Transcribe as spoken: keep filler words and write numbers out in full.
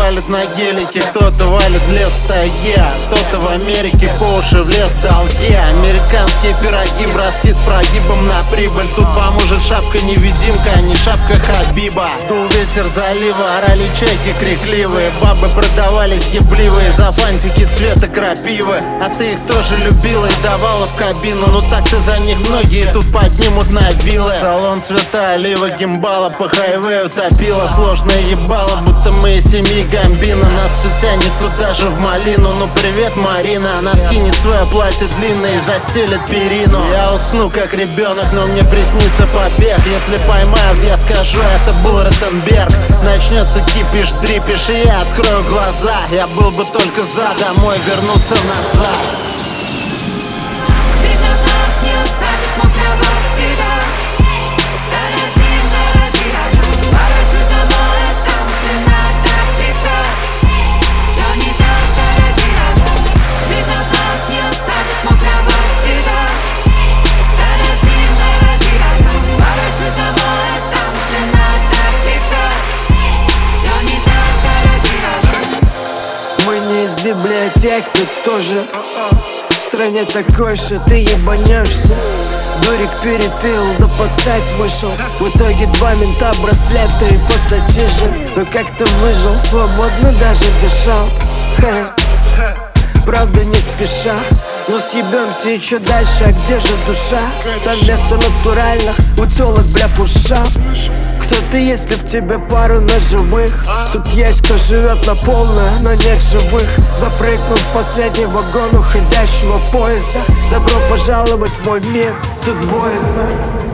валит на гелике, кто-то валит в лес в тайге, кто-то в Америке по уши в лес в долге. Американские пироги, броски с прогибом на прибыль. Тут поможет шапка-невидимка, а не шапка Хабиба. Дул ветер залива, орали чайки крикливые. Бабы продавались ебливые за фантики цвета крапивы. А ты их тоже любила и давала в кабину. Ну так ты за них многие тут поднимут на вилы. Салон цвета олива, гимбала по хайвею топила. Сложное ебало, будто мы из семьи Гамбина. Нас все тянет туда же в малину. Ну привет, Марина. Она скинет свое платье длинное и застелит перину. Я усну как ребенок, но мне приснится побег. Если поймают, я скажу, это был Ротенберг. Начнется кипиш, дрипиш, и я открою глаза. Я был бы только за домой вернуться назад. Жизнь от нас не оставит мокрого следа. Дорогим, дорогим, ворочусь домой, там же надо тихо. Все не так, дорогим. Жизнь от нас не оставит мокрого следа. Дорогим, дорогим, ворочусь домой, там же надо тихо. Все не так, дорогим. Мы не из библиотек, тут тоже в стране такой, что ты ебанешься. Дурик перепил, да поссать вышел. В итоге два мента, браслета и пассатижи. Но как-то выжил, свободно даже дышал. Ха-ха. Правда не спеша, но съебемся еще дальше, а где же душа? Там вместо натуральных у тёлок, бля, пуша. Кто ты, если в тебе пару ножевых? Тут есть кто живет на полную, но нет живых. Запрыгнул в последний вагон уходящего поезда. Добро пожаловать в мой мир, тут боязно.